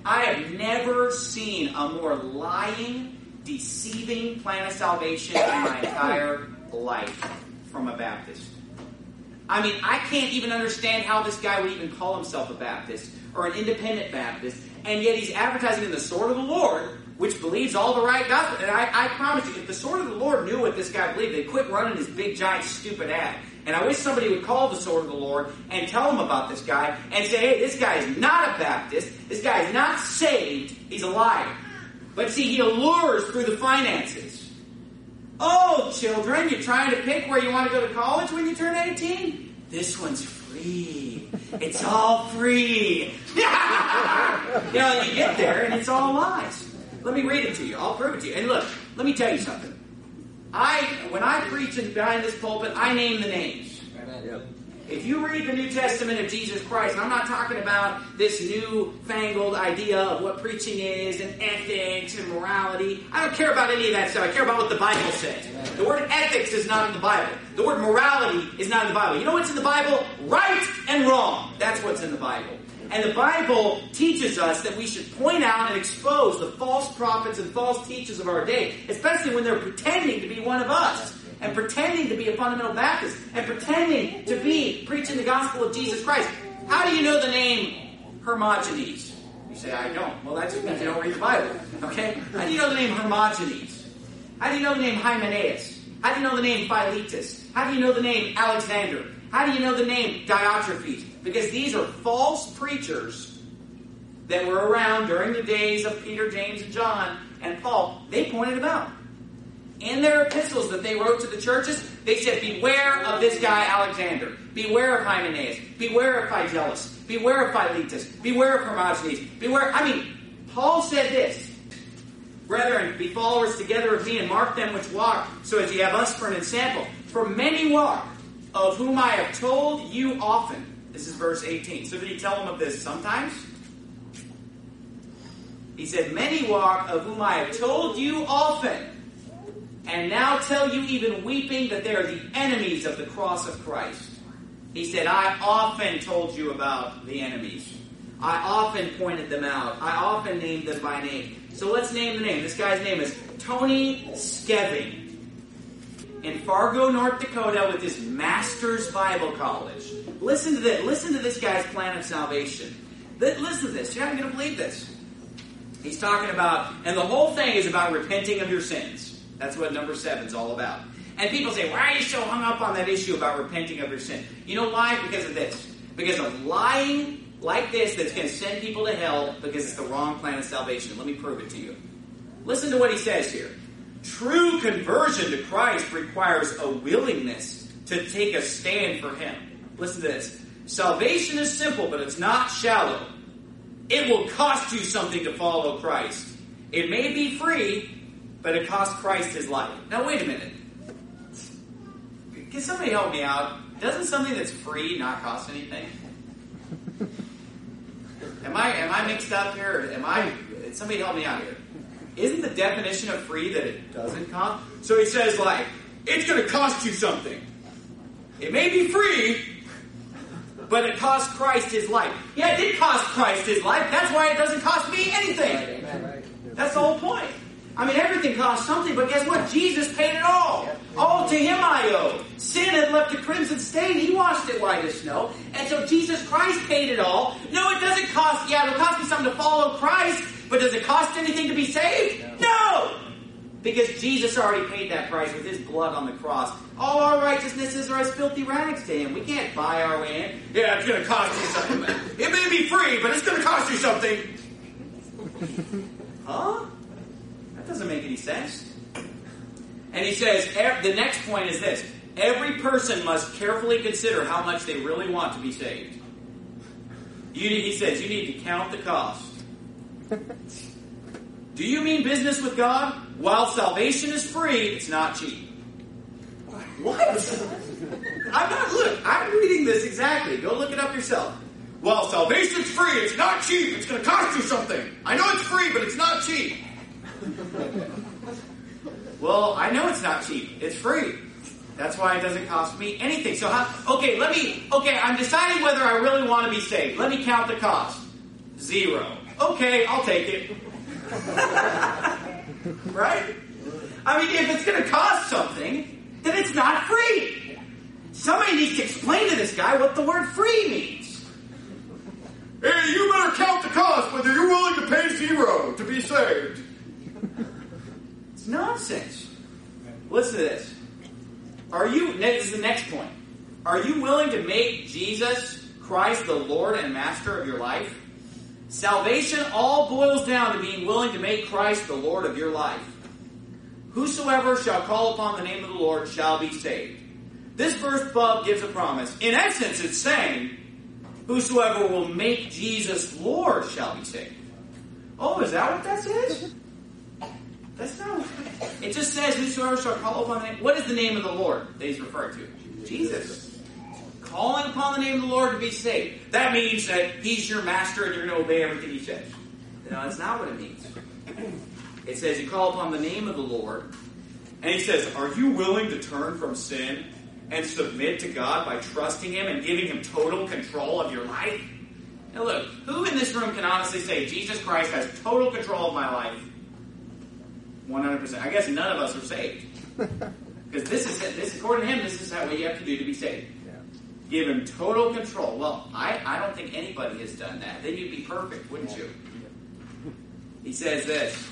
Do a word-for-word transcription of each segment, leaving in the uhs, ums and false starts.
I have never seen a more lying, deceiving plan of salvation in my entire life from a Baptist. I mean, I can't even understand how this guy would even call himself a Baptist or an independent Baptist, and yet he's advertising in the Sword of the Lord, which believes all the right gospel. And I, I promise you, if the Sword of the Lord knew what this guy believed, they'd quit running his big, giant, stupid ad. And I wish somebody would call the Sword of the Lord and tell him about this guy and say, hey, this guy is not a Baptist. This guy is not saved. He's a liar. But see, he allures through the finances. Oh, children, you're trying to pick where you want to go to college when you turn eighteen? This one's free. It's all free. You know, you get there and it's all lies. Let me read it to you. I'll prove it to you. And look, let me tell you something. I, when I preach behind this pulpit, I name the names. Yep. If you read the New Testament of Jesus Christ, and I'm not talking about this new-fangled idea of what preaching is and ethics and morality. I don't care about any of that stuff. I care about what the Bible says. Amen. The word ethics is not in the Bible. The word morality is not in the Bible. You know what's in the Bible? Right and wrong. That's what's in the Bible. And the Bible teaches us that we should point out and expose the false prophets and false teachers of our day, especially when they're pretending to be one of us, and pretending to be a fundamental Baptist, and pretending to be preaching the gospel of Jesus Christ. How do you know the name Hermogenes? You say, I don't. Well, that just means you don't read the Bible. Okay? How do you know the name Hermogenes? How do you know the name Hymenaeus? How do you know the name Philetus? How do you know the name Alexander? How do you know the name Diotrephes? Because these are false preachers that were around during the days of Peter, James, and John, and Paul. They pointed them out. In their epistles that they wrote to the churches, they said, beware of this guy Alexander. Beware of Hymenaeus. Beware of Phygellus. Beware of Philetus. Beware of Hermogenes. Beware. I mean, Paul said this. Brethren, be followers together of me and mark them which walk, so as ye have us for an ensample. For many walk, of whom I have told you often. This is verse eighteen. So did he tell them of this sometimes? He said, many walk, of whom I have told you often, and now tell you even weeping that they are the enemies of the cross of Christ. He said, I often told you about the enemies. I often pointed them out. I often named them by name. So let's name the name. This guy's name is Tony Skeving. In Fargo, North Dakota, with his master's Bible college. Listen to this. Listen to this guy's plan of salvation. Listen to this. You're not going to believe this. He's talking about, and the whole thing is about repenting of your sins. That's what number seven is all about. And people say, why are you so hung up on that issue about repenting of your sin? You know why? Because of this. Because of lying like this that's going to send people to hell because it's the wrong plan of salvation. Let me prove it to you. Listen to what he says here. True conversion to Christ requires a willingness to take a stand for Him. Listen to this. Salvation is simple, but it's not shallow. It will cost you something to follow Christ. It may be free, but it costs Christ His life. Now, wait a minute. Can somebody help me out? Doesn't something that's free not cost anything? Am I am I mixed up here? Am I? Somebody help me out here. Isn't the definition of free that it doesn't cost? So he says, like, it's going to cost you something. It may be free, but it cost Christ His life. Yeah, it did cost Christ His life. That's why it doesn't cost me anything. That's the whole point. I mean, everything costs something, but guess what? Jesus paid it all. All to Him I owe. Sin had left a crimson stain. He washed it white as snow. And so Jesus Christ paid it all. No, it doesn't cost, yeah, it'll cost me something to follow Christ, but does it cost anything to be saved? No! Because Jesus already paid that price with His blood on the cross. All our righteousnesses are as filthy rags to Him. We can't buy our way in. Yeah, it's going to cost you something. It may be free, but it's going to cost you something. Huh? That doesn't make any sense. And he says, the next point is this. Every person must carefully consider how much they really want to be saved. You, he says, you need to count the cost. Do you mean business with God? While salvation is free, it's not cheap. What? I'm not, look, I'm reading this exactly. Go look it up yourself. While salvation's free, it's not cheap. It's going to cost you something. I know it's free, but it's not cheap. Well, I know it's not cheap. It's free. That's why it doesn't cost me anything. So how, okay, let me, okay, I'm deciding whether I really want to be saved. Let me count the cost. Zero. Okay, I'll take it. Right? I mean, if it's going to cost something, then it's not free. Somebody needs to explain to this guy what the word free means. Hey, you better count the cost whether you're willing to pay zero to be saved. It's nonsense. Listen to this. Are you, this is the next point. Are you willing to make Jesus Christ the Lord and Master of your life? Salvation all boils down to being willing to make Christ the Lord of your life. Whosoever shall call upon the name of the Lord shall be saved. This verse above gives a promise. In essence, it's saying, whosoever will make Jesus Lord shall be saved. Oh, is that what that says? That's not what it just says, whosoever shall call upon the name. What is the name of the Lord that he's referring to? Jesus. Calling upon the name of the Lord to be saved. That means that he's your master and you're going to obey everything he says. No, that's not what it means. It says you call upon the name of the Lord, and he says, are you willing to turn from sin and submit to God by trusting him and giving him total control of your life? Now look, who in this room can honestly say, Jesus Christ has total control of my life? one hundred percent. I guess none of us are saved. Because this is, this, according to him, this is what you have to do to be saved. Give him total control. Well, I, I don't think anybody has done that. Then you'd be perfect, wouldn't you? He says this.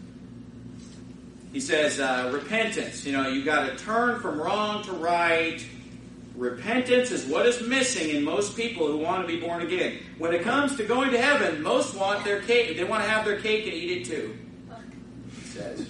He says, uh, repentance. You know, you got to turn from wrong to right. Repentance is what is missing in most people who want to be born again. When it comes to going to heaven, most want their cake. They want to have their cake and eat it too. He says.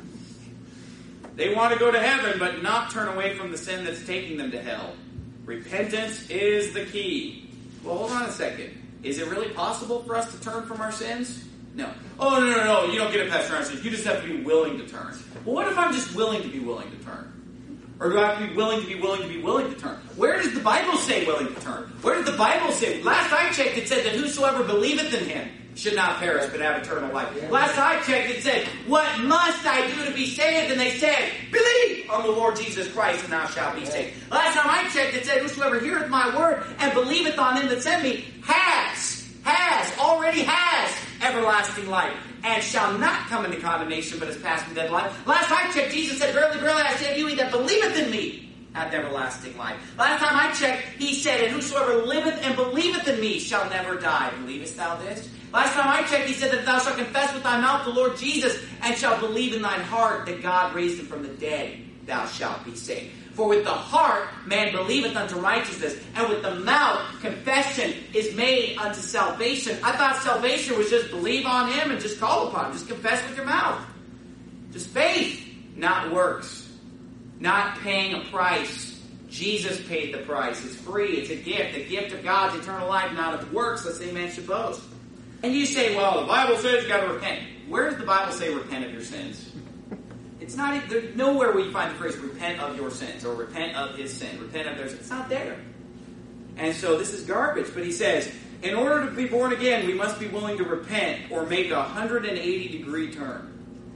They want to go to heaven, but not turn away from the sin that's taking them to hell. Repentance is the key. Well, hold on a second. Is it really possible for us to turn from our sins? No. Oh, no, no, no. You don't get it, Pastor Anderson. You just have to be willing to turn. Well, what if I'm just willing to be willing to turn? Or do I have to be willing to be willing to be willing to turn? Where does the Bible say willing to turn? Where does the Bible say? Last I checked, it said that whosoever believeth in him should not perish but have eternal life. Last I checked, it said, what must I do to be saved? And they said, believe on the Lord Jesus Christ and thou shalt be saved. Last time I checked, it said, whosoever heareth my word and believeth on him that sent me has, has, already has everlasting life and shall not come into condemnation but is passed from death to life. Last I checked, Jesus said, verily, verily, I say to you, he that believeth in me hath everlasting life. Last time I checked, he said, and whosoever liveth and believeth in me shall never die. Believest thou this? Last time I checked, he said that thou shalt confess with thy mouth the Lord Jesus, and shalt believe in thine heart that God raised him from the dead, thou shalt be saved. For with the heart man believeth unto righteousness, and with the mouth confession is made unto salvation. I thought salvation was just believe on him and just call upon him. Just confess with your mouth. Just faith, not works. Not paying a price. Jesus paid the price. It's free. It's a gift. The gift of God's eternal life, not of works, lest any man should boast. And you say, well, the Bible says you got to repent. Where does the Bible say repent of your sins? It's not, there's nowhere where you find the phrase repent of your sins or repent of his sin. Repent of their sins. It's not there. And so this is garbage. But he says, in order to be born again, we must be willing to repent or make a one hundred eighty degree turn.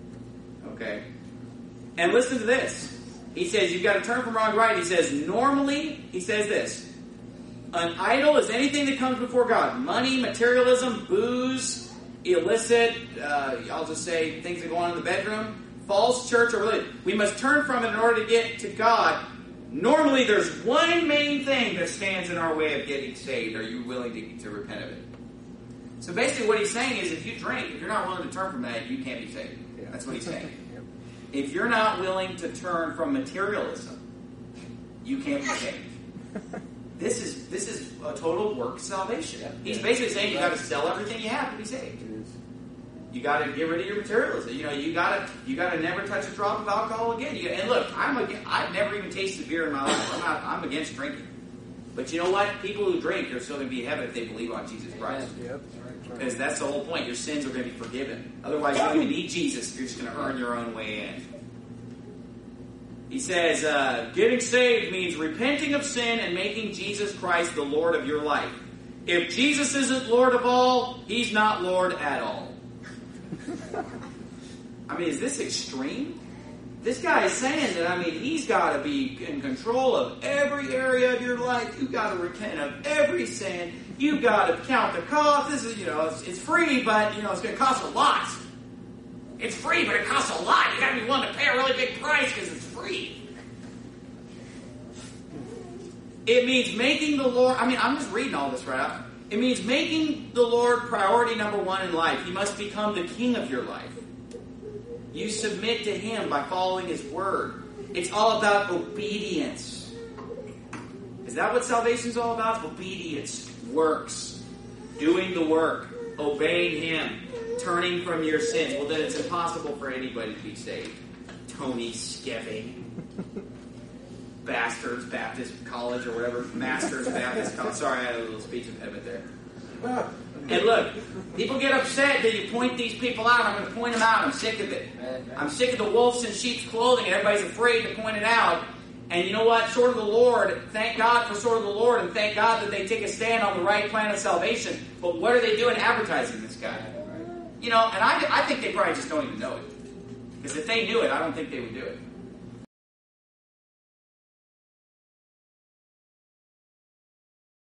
Okay? And listen to this. He says, you've got to turn from wrong to right. He says, normally, he says this, an idol is anything that comes before God. Money, materialism, booze, illicit, uh, I'll just say things that go on in the bedroom, false church or religion. We must turn from it in order to get to God. Normally, there's one main thing that stands in our way of getting saved. Are you willing to, to repent of it? So basically what he's saying is if you drink, if you're not willing to turn from that, you can't be saved. That's what he's saying. If you're not willing to turn from materialism, you can't be saved. This is this is a total work salvation. He's basically saying you got to sell everything you have to be saved. You got to get rid of your materialism. You know, you got to you got to never touch a drop of alcohol again. You, and look, I'm against, I've never even tasted beer in my life. I'm not. I'm against drinking. But you know what? People who drink are still going to be in heaven if they believe on Jesus Christ. Because that's the whole point. Your sins are going to be forgiven. Otherwise, you don't even need Jesus. You're just going to earn your own way in. He says, uh, getting saved means repenting of sin and making Jesus Christ the Lord of your life. If Jesus isn't Lord of all, he's not Lord at all. I mean, is this extreme? This guy is saying that, I mean, he's got to be in control of every area of your life. You've got to repent of every sin. you got to count the cost. This is, you know, it's, it's free, but, you know, it's going to cost a lot. It's free, but it costs a lot. You got to be willing to pay a really big price because it's free. It means making the Lord, I mean, I'm just reading all this right out. It means making the Lord priority number one in life. He must become the king of your life. You submit to Him by following His word. It's all about obedience. Is that what salvation is all about? Obedience. Works. Doing the work. Obeying Him. Turning from your sins. Well, then it's impossible for anybody to be saved. Tony Skeving. Bastards Baptist College or whatever. Masters Baptist College. Sorry, I had a little speech impediment there. And look, people get upset that you point these people out. I'm going to point them out. I'm sick of it. I'm sick of the wolves in sheep's clothing, and everybody's afraid to point it out. And you know what? Short of the Lord, thank God for short of the Lord, and thank God that they take a stand on the right plan of salvation. But what are they doing advertising this guy? You know, and I, I think they probably just don't even know it. Because if they knew it, I don't think they would do it.